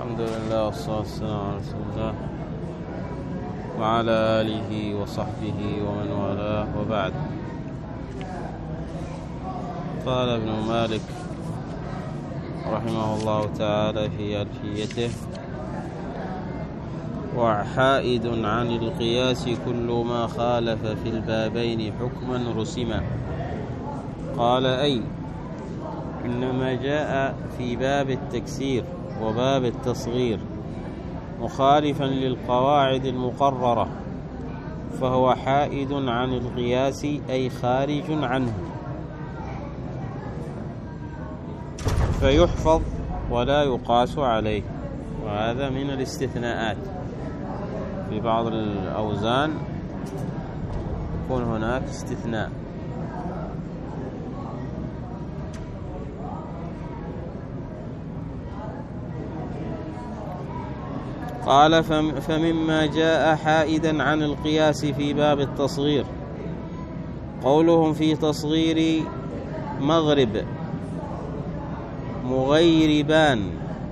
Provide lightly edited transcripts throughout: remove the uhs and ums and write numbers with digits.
الحمد لله والصلاة والسلام على رسول الله وعلى آله وصحبه ومن والاه، وبعد. قال ابن مالك رحمه الله تعالى في ألفيته: وحائد عن القياس كل ما خالف في البابين حكما رسما. قال: أي إنما جاء في باب التكسير وباب التصغير مخالفا للقواعد المقررة فهو حائد عن القياس، أي خارج عنه، فيحفظ ولا يقاس عليه. وهذا من الاستثناءات، في بعض الأوزان يكون هناك استثناء. قال: فمما جاء حائدا عن القياس في باب التصغير قولهم في تصغير مغرب مغيربان،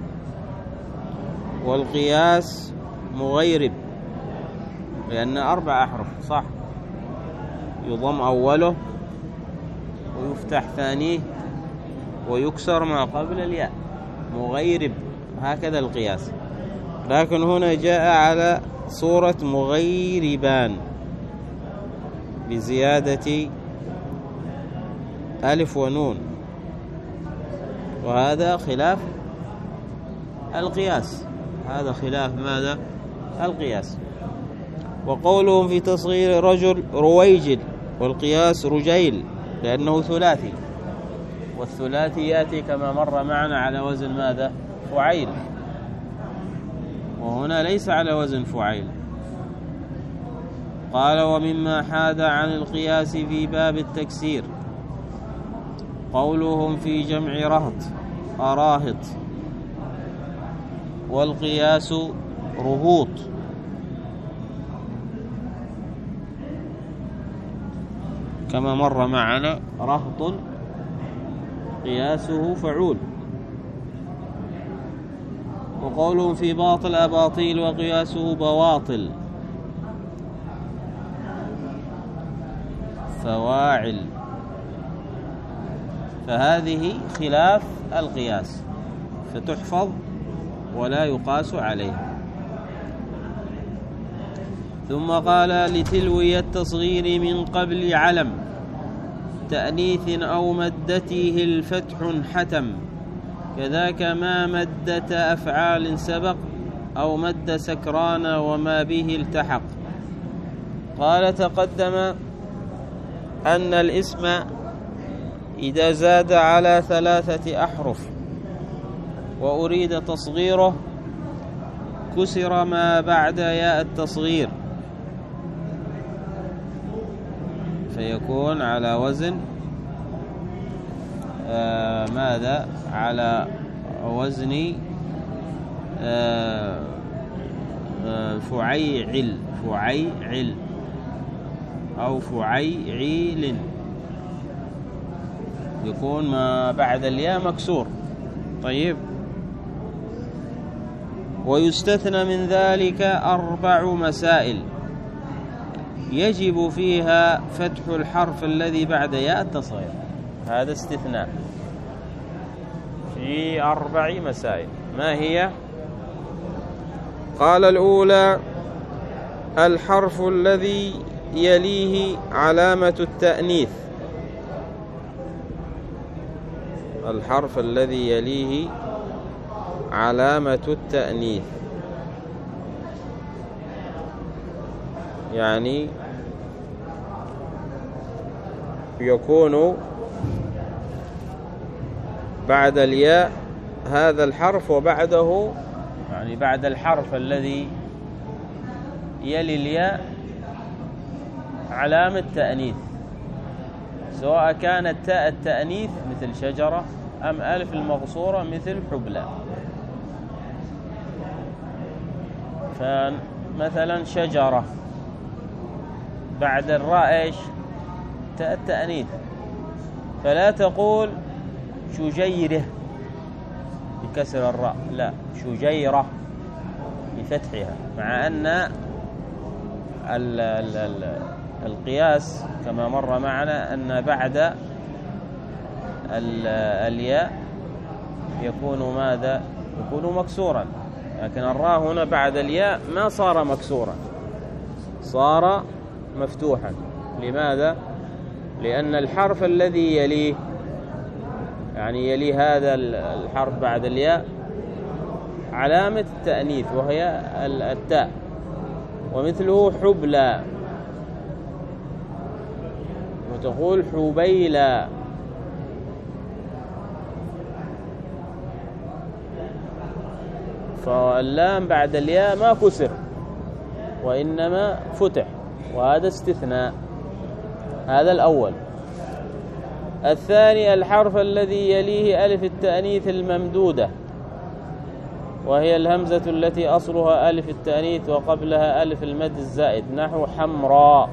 والقياس مغيرب، لأن 4 أحرف صح، يضم أوله ويفتح ثانيه ويكسر ما قبل الياء، مغيرب، هكذا القياس. لكن هنا جاء على صورة مغيربان بزيادة ألف ونون، وهذا خلاف القياس. هذا خلاف ماذا؟ القياس. وقولهم في تصغير رجل رويجل، والقياس رجيل، لأنه ثلاثي، والثلاثي يأتي كما مر معنا على وزن ماذا؟ فعيل، وهنا ليس على وزن فعيل. قال: ومما حاد عن القياس في باب التكسير قولهم في جمع رهط أراهط، والقياس رهوط، كما مر معنا رهط قياسه فعول. وقولهم في باطل أباطيل، وقياسه بواطل فواعل، فهذه خلاف القياس، فتحفظ ولا يقاس عليها. ثم قال: لتلوي التصغير من قبل علم تأنيث أو مدته الفتح حتم، كذاك ما مدة أفعال سبق أو مد سكران وما به التحق. قال: تقدم أن الاسم إذا زاد على 3 أحرف وأريد تصغيره كسر ما بعد ياء التصغير، فيكون على وزن ماذا؟ على وزن فعيعل، فعيعل أو فعيعيل، يكون ما بعد الياء مكسور. طيب. ويستثنى من ذلك 4 مسائل يجب فيها فتح الحرف الذي بعد ياء التصغير. هذا استثناء في 4 مسائل. ما هي؟ قال: الأولى الحرف الذي يليه علامة التأنيث، الحرف الذي يليه علامة التأنيث، يعني يكون بعد الياء هذا الحرف، وبعده يعني بعد الحرف الذي يلي الياء علامة تأنيث، سواء كانت تاء التأنيث مثل شجرة أم ألف المقصورة مثل حبلى. فمثلا شجرة بعد الراء ايش؟ تاء التأنيث، فلا تقول شجيره بكسر الراء، لا، شجيرة بفتحها، مع أن القياس كما مر معنا أن بعد الياء يكون ماذا؟ يكون مكسورا، لكن الراء هنا بعد الياء ما صار مكسورا، صار مفتوحا. لماذا؟ لأن الحرف الذي يليه، يعني يلي هذا الحرف بعد الياء علامة التأنيث وهي التاء، ومثله حبلى، وتقول حبيلى. فاللام بعد الياء ما كسر وإنما فتح، وهذا استثناء. هذا الأول. الثاني الحرف الذي يليه ألف التأنيث الممدودة، وهي الهمزة التي أصلها ألف التأنيث وقبلها ألف المد الزائد، نحو حمراء،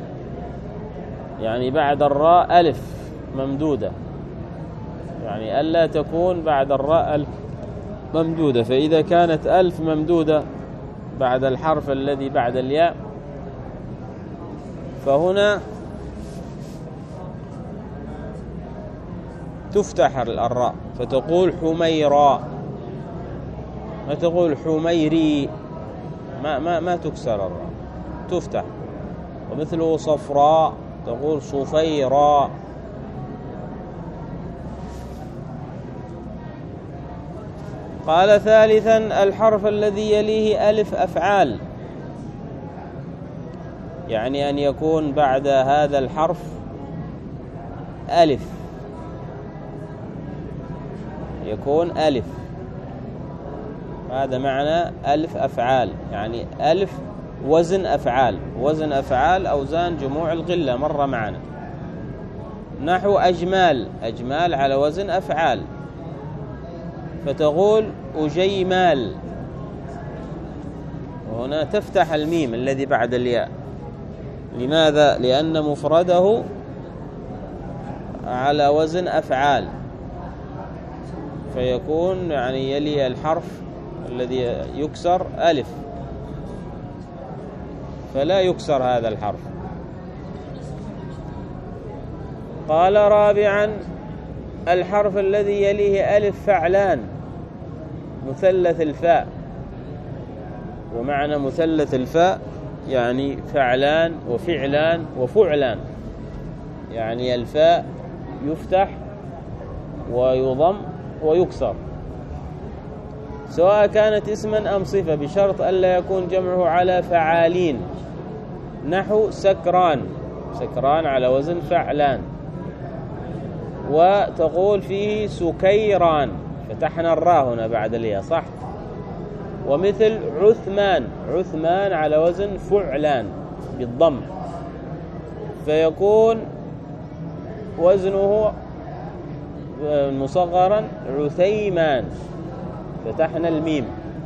يعني بعد الراء ألف ممدودة، يعني ألا تكون بعد الراء ألف ممدودة. فإذا كانت ألف ممدودة بعد الحرف الذي بعد الياء، فهنا تفتح الراء، فتقول حميراء، ما تقول حميري، ما تكسر الراء، تفتح. ومثله صفراء تقول صفيراء. قال ثالثا الحرف الذي يليه ألف أفعال، يعني أن يكون بعد هذا الحرف ألف، يكون ألف، هذا معنى ألف أفعال، يعني ألف وزن أفعال، وزن أفعال أوزان جموع القلة مر معنا. نحو أجمال، أجمال على وزن أفعال، فتقول أجيمال، وهنا تفتح الميم الذي بعد الياء. لماذا؟ لأن مفرده على وزن أفعال، فيكون يعني يلي الحرف الذي يكسر ألف، فلا يكسر هذا الحرف. قال رابعا الحرف الذي يليه ألف فعلان مثلث الفاء، ومعنى مثلث الفاء يعني فعلان وفعلان وفعلان، يعني الفاء يفتح ويضم ويكسر، سواء كانت اسما أم صفة، بشرط ألا يكون جمعه على فعالين. نحو سكران، سكران على وزن فعلان. وتقول فيه سكيران، فتحنا الراء هنا بعد الياء، صح. ومثل عثمان، عثمان على وزن فعلان بالضم، فيكون وزنه مصغرا عثيمان، فتحنا الميم.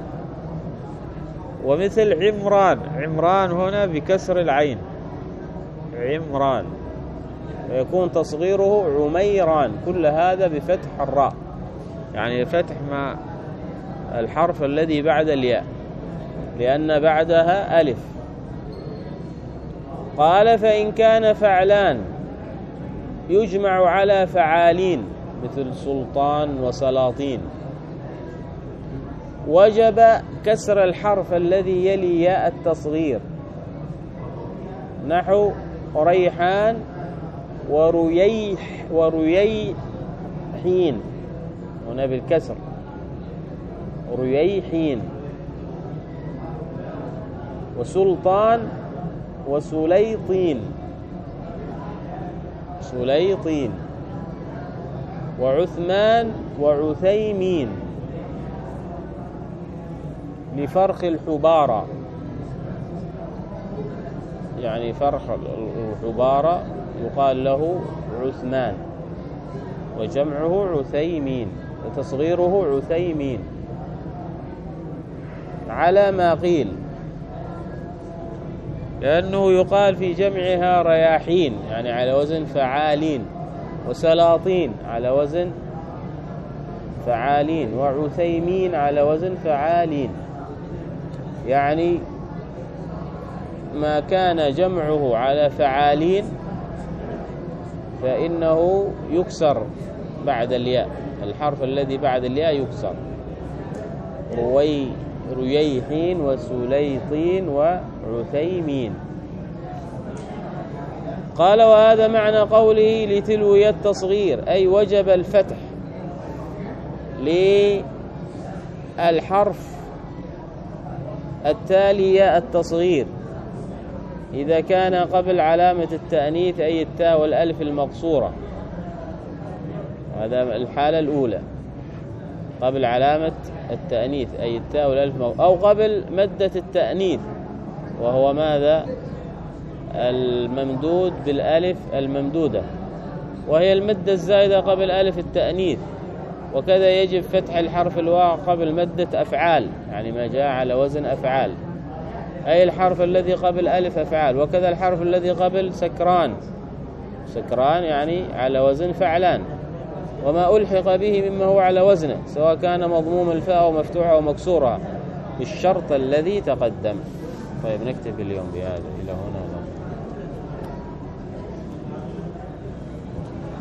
ومثل عمران، عمران هنا بكسر العين، عمران، ويكون تصغيره عميران، كل هذا بفتح الراء، يعني فتح مع الحرف الذي بعد الياء لأن بعدها ألف. قال فإن كان فعلان يجمع على فعالين مثل سلطان وسلاطين، وجب كسر الحرف الذي يلي ياء التصغير، نحو ريحان ورييحين، هنا بالكسر رييحين. وسلطان وسليطين، سليطين. وعثمان وعثيمين لفرخ الحبارة، يعني فرخ الحبارة يقال له عثمان، وجمعه عثيمين، وتصغيره عثيمين على ما قيل، لأنه يقال في جمعها رياحين يعني على وزن فعالين، وسلاطين على وزن فعالين، وعثيمين على وزن فعالين، يعني ما كان جمعه على فعالين فإنه يكسر بعد الياء، الحرف الذي بعد الياء يكسر. رييحين وسليطين وعثيمين. قال وهذا معنى قوله لتلوي التصغير، أي وجب الفتح للحرف التالي التصغير إذا كان قبل علامة التأنيث أي التاء والألف المقصورة، هذا الحالة الأولى، قبل علامة التأنيث أي التاء والألف أو قبل مدة التأنيث وهو ماذا؟ الممدود بالألف الممدودة، وهي المدة الزائدة قبل ألف التأنيث. وكذا يجب فتح الحرف الواو قبل مدة أفعال، يعني ما جاء على وزن أفعال، أي الحرف الذي قبل ألف أفعال. وكذا الحرف الذي قبل سكران، سكران يعني على وزن فعلان، وما ألحق به مما هو على وزنه سواء كان مضموم الفاء أو مفتوحة أو مكسورة بالشرط الذي تقدم. طيب نكتفي اليوم بهذا، إلى هنا.